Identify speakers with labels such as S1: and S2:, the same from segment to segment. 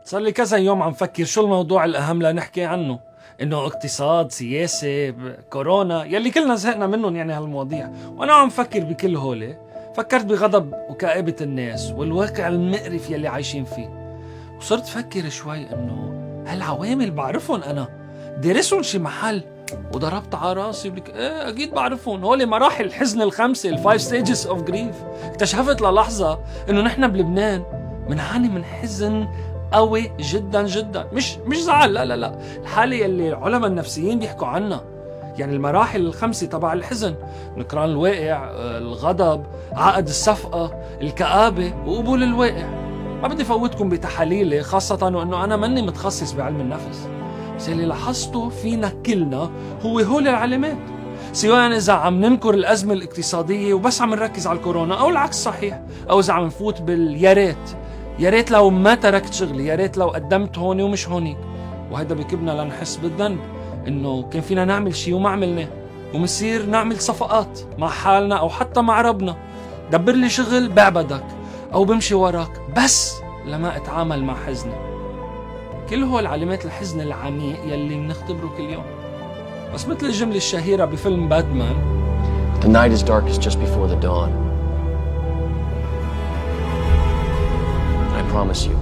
S1: صار لي كذا يوم عم فكر شو الموضوع الأهم لنحكي عنه، إنه اقتصاد، سياسة، كورونا، يلي كلنا زهقنا منهم يعني هالمواضيع. وأنا عم فكر بكل هولي فكرت بغضب وكآبة الناس والواقع المقرف يلي عايشين فيه، وصرت فكر شوي إنه هالعوامل بعرفهم، أنا درسهم شي محل وضربت على راسي بلك ايه اكيد بعرفهم، هولي مراحل الحزن الخمسة، الفايف ستيجز اوف جريف. اكتشفت للحظة انه نحن بلبنان منعاني من حزن قوي جدا جدا، مش زعل، لا لا لا، الحالة يلي العلماء النفسيين بيحكوا عنها، يعني المراحل الخمسة تبع الحزن: نكران الواقع، الغضب، عقد الصفقة، الكآبة، وقبول الواقع. ما بدي فوتكم بتحاليلي، خاصة وانه انا ماني متخصص بعلم النفس، بس اللي لاحظته فينا كلنا هو هول العلامات، سواء إذا عم ننكر الأزمة الاقتصادية وبس عم نركز على الكورونا، أو العكس صحيح، أو إذا عم نفوت يا ريت لو ما تركت شغلي، يا ريت لو قدمت هوني ومش هونيك. وهذا بكبنا لنحس بالذنب إنه كان فينا نعمل شيء وما عملناه، ومصير نعمل صفقات مع حالنا أو حتى مع ربنا: دبر لي شغل بعبدك أو بمشي وراك بس لما أتعامل مع حزني. كل هو العلامات الحزن العميق يلي بنختبره كل يوم. بس مثل الجملة الشهيرة بفيلم باتمان:
S2: The night is darkest just before the dawn. I promise you,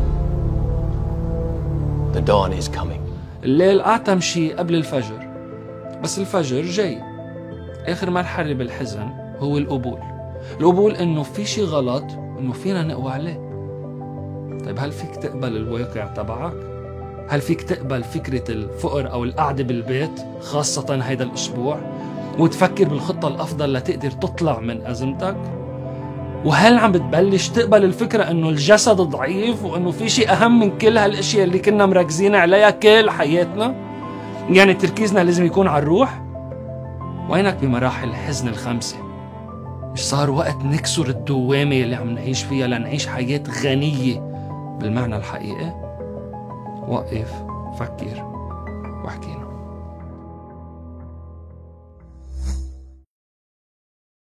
S2: the dawn is coming.
S1: الليل أعتم شي قبل الفجر، بس الفجر جاي. آخر مرحلة بالحزن هو القبول إنه في شي غلط، إنه فينا نقوى عليه. طيب هل فيك تقبل الواقع تبعك؟ هل فيك تقبل فكرة الفقر أو القعدة بالبيت خاصة هيدا الأسبوع، وتفكر بالخطة الأفضل لتقدر تطلع من أزمتك؟ وهل عم بتبلش تقبل الفكرة أنه الجسد ضعيف وأنه في شيء أهم من كل هالأشياء اللي كنا مركزين عليها كل حياتنا؟ يعني تركيزنا لازم يكون على الروح؟ وينك بمراحل الحزن الخمسة؟ مش صار وقت نكسر الدوامة اللي عم نعيش فيها لنعيش حياة غنية بالمعنى الحقيقي؟ وقف، فكر، واحكينا.